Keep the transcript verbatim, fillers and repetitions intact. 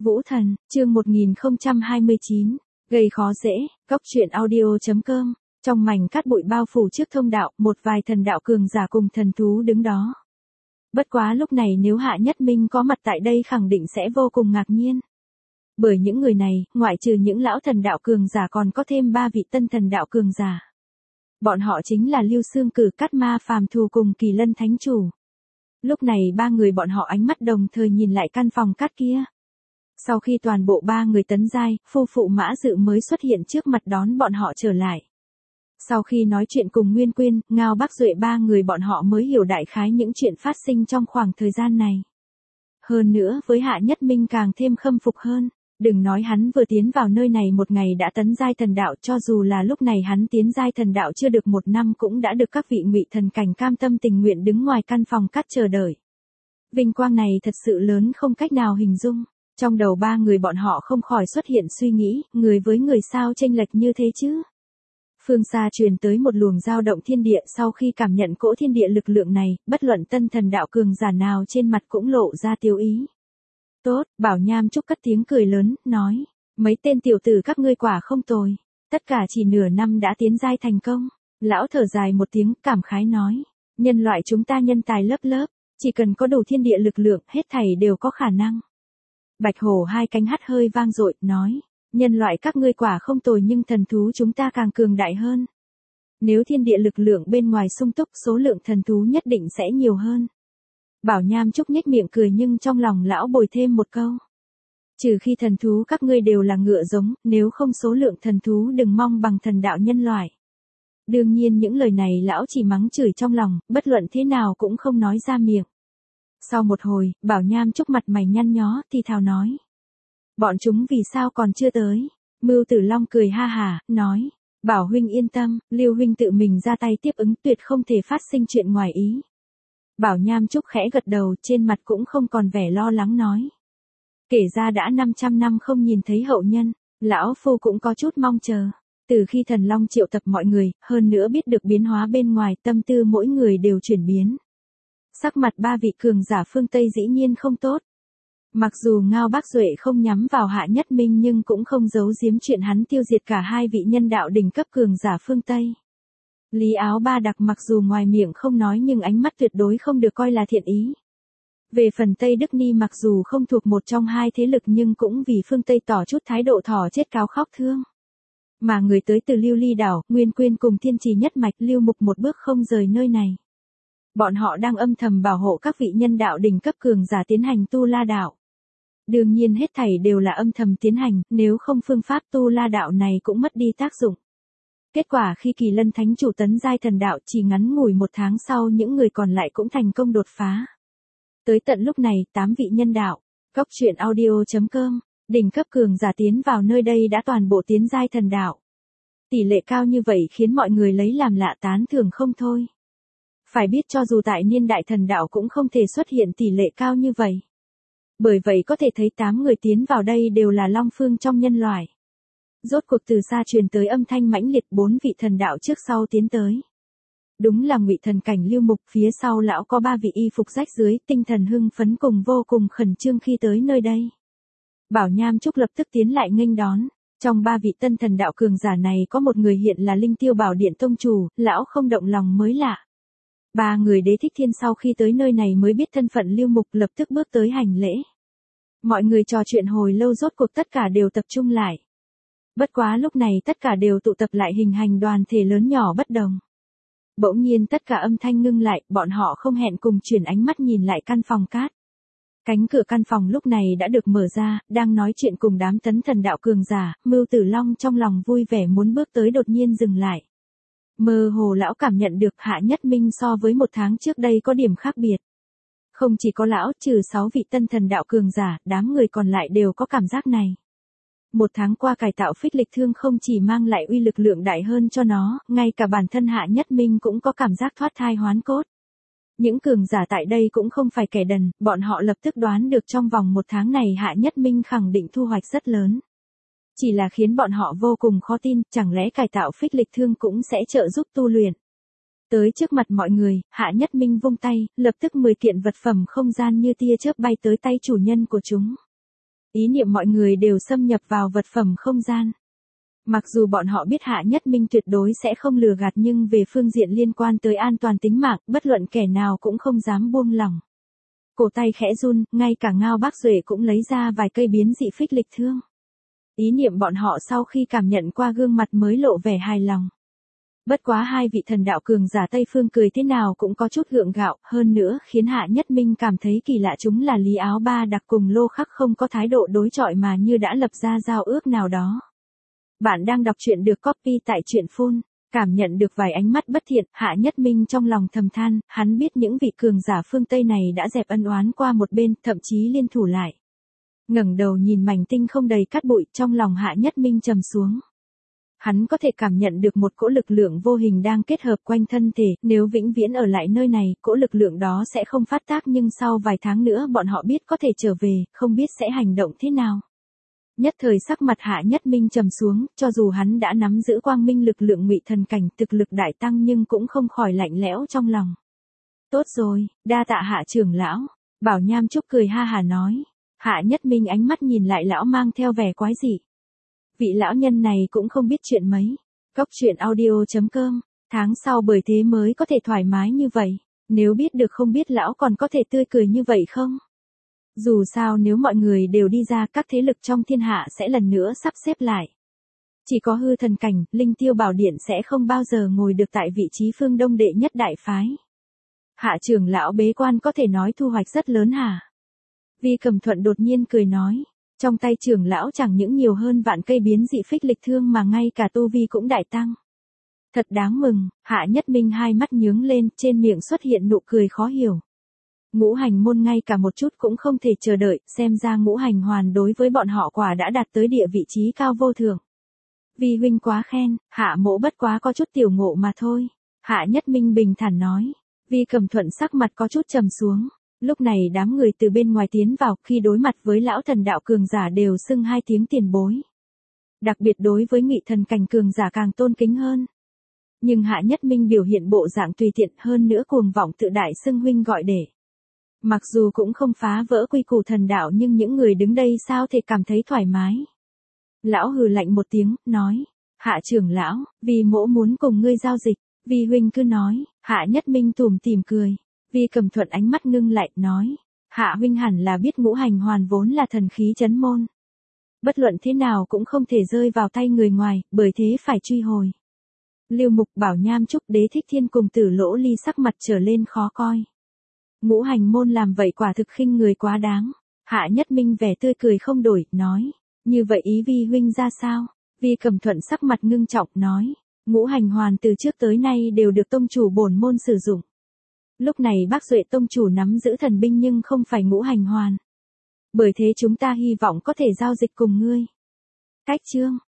Vũ Thần, chương một nghìn không trăm hai mươi chín, gây khó dễ, góc truyện audio.com, trong mảnh cát bụi bao phủ trước thông đạo, một vài thần đạo cường giả cùng thần thú đứng đó. Bất quá lúc này nếu Hạ Nhất Minh có mặt tại đây khẳng định sẽ vô cùng ngạc nhiên. Bởi những người này, ngoại trừ những lão thần đạo cường giả còn có thêm ba vị tân thần đạo cường giả. Bọn họ chính là Lưu Xương Cử, Cát Ma Phàm Thù cùng Kỳ Lân Thánh Chủ. Lúc này ba người bọn họ ánh mắt đồng thời nhìn lại căn phòng cát kia. Sau khi toàn bộ ba người tấn giai, phu phụ Mã Dự mới xuất hiện trước mặt đón bọn họ trở lại. Sau khi nói chuyện cùng Nguyên Quyên, Ngao Bác Duệ ba người bọn họ mới hiểu đại khái những chuyện phát sinh trong khoảng thời gian này. Hơn nữa với Hạ Nhất Minh càng thêm khâm phục hơn. Đừng nói hắn vừa tiến vào nơi này một ngày đã tấn giai thần đạo, cho dù là lúc này hắn tiến giai thần đạo chưa được một năm cũng đã được các vị ngụy thần cảnh cam tâm tình nguyện đứng ngoài căn phòng cát chờ đợi. Vinh quang này thật sự lớn không cách nào hình dung. Trong đầu ba người bọn họ không khỏi xuất hiện suy nghĩ, người với người sao chênh lệch như thế chứ. Phương xa truyền tới một luồng dao động thiên địa, sau khi cảm nhận cỗ thiên địa lực lượng này, bất luận tân thần đạo cường giả nào trên mặt cũng lộ ra tiêu ý. Tốt, Bảo Nham Trúc cất tiếng cười lớn, nói, mấy tên tiểu tử các ngươi quả không tồi, tất cả chỉ nửa năm đã tiến giai thành công. Lão thở dài một tiếng, cảm khái nói, nhân loại chúng ta nhân tài lớp lớp, chỉ cần có đủ thiên địa lực lượng, hết thảy đều có khả năng. Bạch Hổ hai cánh hắt hơi vang dội, nói, nhân loại các ngươi quả không tồi nhưng thần thú chúng ta càng cường đại hơn. Nếu thiên địa lực lượng bên ngoài sung túc, số lượng thần thú nhất định sẽ nhiều hơn. Bảo Nham Trúc nhếch miệng cười nhưng trong lòng lão bồi thêm một câu. Trừ khi thần thú các ngươi đều là ngựa giống, nếu không số lượng thần thú đừng mong bằng thần đạo nhân loại. Đương nhiên những lời này lão chỉ mắng chửi trong lòng, bất luận thế nào cũng không nói ra miệng. Sau một hồi, Bảo Nham Trúc mặt mày nhăn nhó, thì thào nói. Bọn chúng vì sao còn chưa tới? Mưu Tử Long cười ha hả, nói. Bảo huynh yên tâm, Lưu huynh tự mình ra tay tiếp ứng tuyệt không thể phát sinh chuyện ngoài ý. Bảo Nham Trúc khẽ gật đầu, trên mặt cũng không còn vẻ lo lắng nói. Kể ra đã năm trăm năm không nhìn thấy hậu nhân, lão phu cũng có chút mong chờ. Từ khi thần long triệu tập mọi người, hơn nữa biết được biến hóa bên ngoài, tâm tư mỗi người đều chuyển biến. Sắc mặt ba vị cường giả phương Tây dĩ nhiên không tốt. Mặc dù Ngao Bác Duệ không nhắm vào Hạ Nhất Minh nhưng cũng không giấu giếm chuyện hắn tiêu diệt cả hai vị nhân đạo đỉnh cấp cường giả phương Tây. Lý Áo Ba Đặc mặc dù ngoài miệng không nói nhưng ánh mắt tuyệt đối không được coi là thiện ý. Về phần Tây Đức Ni mặc dù không thuộc một trong hai thế lực nhưng cũng vì phương Tây tỏ chút thái độ thỏ chết cáo khóc thương. Mà người tới từ Lưu Ly Đảo, Nguyên Quyên cùng Thiên Trì Nhất Mạch Lưu Mục một bước không rời nơi này. Bọn họ đang âm thầm bảo hộ các vị nhân đạo đỉnh cấp cường giả tiến hành tu la đạo. Đương nhiên hết thảy đều là âm thầm tiến hành, nếu không phương pháp tu la đạo này cũng mất đi tác dụng. Kết quả khi Kỳ Lân Thánh Chủ tấn giai thần đạo chỉ ngắn ngủi một tháng sau những người còn lại cũng thành công đột phá. Tới tận lúc này, tám vị nhân đạo, góc truyện audio.com, đỉnh cấp cường giả tiến vào nơi đây đã toàn bộ tiến giai thần đạo. Tỷ lệ cao như vậy khiến mọi người lấy làm lạ tán thưởng không thôi. Phải biết cho dù tại niên đại thần đạo cũng không thể xuất hiện tỷ lệ cao như vậy. Bởi vậy có thể thấy tám người tiến vào đây đều là long phương trong nhân loại. Rốt cuộc từ xa truyền tới âm thanh mãnh liệt, bốn vị thần đạo trước sau tiến tới. Đúng là ngụy thần cảnh Lưu Mục, phía sau lão có ba vị y phục rách dưới, tinh thần hưng phấn cùng vô cùng khẩn trương khi tới nơi đây. Bảo Nham Trúc lập tức tiến lại nghênh đón. Trong ba vị tân thần đạo cường giả này có một người hiện là Linh Tiêu Bảo Điện tông chủ, lão không động lòng mới lạ. Ba người Đế Thích Thiên sau khi tới nơi này mới biết thân phận Lưu Mục, lập tức bước tới hành lễ. Mọi người trò chuyện hồi lâu rốt cuộc tất cả đều tập trung lại. Bất quá lúc này tất cả đều tụ tập lại hình thành đoàn thể lớn nhỏ bất đồng. Bỗng nhiên tất cả âm thanh ngưng lại, bọn họ không hẹn cùng chuyển ánh mắt nhìn lại căn phòng cát. Cánh cửa căn phòng lúc này đã được mở ra, đang nói chuyện cùng đám tấn thần đạo cường giả, Mưu Tử Long trong lòng vui vẻ muốn bước tới đột nhiên dừng lại. Mơ hồ lão cảm nhận được Hạ Nhất Minh so với một tháng trước đây có điểm khác biệt. Không chỉ có lão, trừ sáu vị tân thần đạo cường giả, đám người còn lại đều có cảm giác này. Một tháng qua cải tạo phích lịch thương không chỉ mang lại uy lực lượng đại hơn cho nó, ngay cả bản thân Hạ Nhất Minh cũng có cảm giác thoát thai hoán cốt. Những cường giả tại đây cũng không phải kẻ đần, bọn họ lập tức đoán được trong vòng một tháng này Hạ Nhất Minh khẳng định thu hoạch rất lớn. Chỉ là khiến bọn họ vô cùng khó tin, chẳng lẽ cải tạo phích lịch thương cũng sẽ trợ giúp tu luyện. Tới trước mặt mọi người, Hạ Nhất Minh vung tay, lập tức mười kiện vật phẩm không gian như tia chớp bay tới tay chủ nhân của chúng. Ý niệm mọi người đều xâm nhập vào vật phẩm không gian. Mặc dù bọn họ biết Hạ Nhất Minh tuyệt đối sẽ không lừa gạt nhưng về phương diện liên quan tới an toàn tính mạng, bất luận kẻ nào cũng không dám buông lỏng. Cổ tay khẽ run, ngay cả Ngao Bác Duệ cũng lấy ra vài cây biến dị phích lịch thương. Ý niệm bọn họ sau khi cảm nhận qua gương mặt mới lộ vẻ hài lòng. Bất quá hai vị thần đạo cường giả Tây Phương cười thế nào cũng có chút gượng gạo, hơn nữa khiến Hạ Nhất Minh cảm thấy kỳ lạ chúng là Lý Áo Ba Đặc cùng Lô Khắc không có thái độ đối chọi mà như đã lập ra giao ước nào đó. Bạn đang đọc truyện được copy tại truyện phun. Cảm nhận được vài ánh mắt bất thiện, Hạ Nhất Minh trong lòng thầm than, hắn biết những vị cường giả phương Tây này đã dẹp ân oán qua một bên, thậm chí liên thủ lại. Ngẩng đầu nhìn mảnh tinh không đầy cát bụi, trong lòng Hạ Nhất Minh trầm xuống. Hắn có thể cảm nhận được một cỗ lực lượng vô hình đang kết hợp quanh thân thể, nếu vĩnh viễn ở lại nơi này, cỗ lực lượng đó sẽ không phát tác nhưng sau vài tháng nữa bọn họ biết có thể trở về, không biết sẽ hành động thế nào. Nhất thời sắc mặt Hạ Nhất Minh trầm xuống, cho dù hắn đã nắm giữ quang minh lực lượng ngụy thần cảnh thực lực đại tăng nhưng cũng không khỏi lạnh lẽo trong lòng. Tốt rồi, đa tạ Hạ trưởng lão, Bảo Nham Trúc cười ha hà nói. Hạ Nhất Minh ánh mắt nhìn lại lão mang theo vẻ quái dị. Vị lão nhân này cũng không biết chuyện mấy. Cốc truyện audio chấm com, tháng sau bởi thế mới có thể thoải mái như vậy, nếu biết được không biết lão còn có thể tươi cười như vậy không? Dù sao nếu mọi người đều đi ra các thế lực trong thiên hạ sẽ lần nữa sắp xếp lại. Chỉ có hư thần cảnh, Linh Tiêu Bảo Điện sẽ không bao giờ ngồi được tại vị trí phương đông đệ nhất đại phái. Hạ trưởng lão bế quan có thể nói thu hoạch rất lớn hả? Vi Cầm Thuận đột nhiên cười nói, trong tay trưởng lão chẳng những nhiều hơn vạn cây biến dị phích lịch thương mà ngay cả tu vi cũng đại tăng. Thật đáng mừng, Hạ Nhất Minh hai mắt nhướng lên, trên miệng xuất hiện nụ cười khó hiểu. Ngũ hành môn ngay cả một chút cũng không thể chờ đợi, xem ra ngũ hành hoàn đối với bọn họ quả đã đạt tới địa vị trí cao vô thượng. Vi huynh quá khen, Hạ mỗ bất quá có chút tiểu ngộ mà thôi. Hạ Nhất Minh bình thản nói. Vi Cầm Thuận sắc mặt có chút trầm xuống. Lúc này đám người từ bên ngoài tiến vào, khi đối mặt với lão thần đạo cường giả đều xưng hai tiếng tiền bối. Đặc biệt đối với nghị thần cảnh cường giả càng tôn kính hơn. Nhưng Hạ Nhất Minh biểu hiện bộ dạng tùy tiện hơn nữa cuồng vọng tự đại xưng huynh gọi để. Mặc dù cũng không phá vỡ quy củ thần đạo nhưng những người đứng đây sao thể cảm thấy thoải mái. Lão hừ lạnh một tiếng, nói. Hạ trưởng lão, vì mỗ muốn cùng ngươi giao dịch, Vi huynh cứ nói. Hạ Nhất Minh tủm tỉm cười. Vi Cầm Thuận ánh mắt ngưng lại, nói. Hạ huynh hẳn là biết ngũ hành hoàn vốn là thần khí trấn môn. Bất luận thế nào cũng không thể rơi vào tay người ngoài, bởi thế phải truy hồi. Lưu Mục, Bảo Nham Trúc, Đế Thích Thiên cùng Tử Lỗ Ly sắc mặt trở lên khó coi. Ngũ hành môn làm vậy quả thực khinh người quá đáng. Hạ Nhất Minh vẻ tươi cười không đổi, nói. Như vậy ý Vi huynh ra sao? Vi Cầm Thuận sắc mặt ngưng trọng, nói. Ngũ hành hoàn từ trước tới nay đều được tông chủ bổn môn sử dụng. Lúc này Bác Duệ tông chủ nắm giữ thần binh nhưng không phải ngũ hành hoàn. Bởi thế chúng ta hy vọng có thể giao dịch cùng ngươi. Cách chương.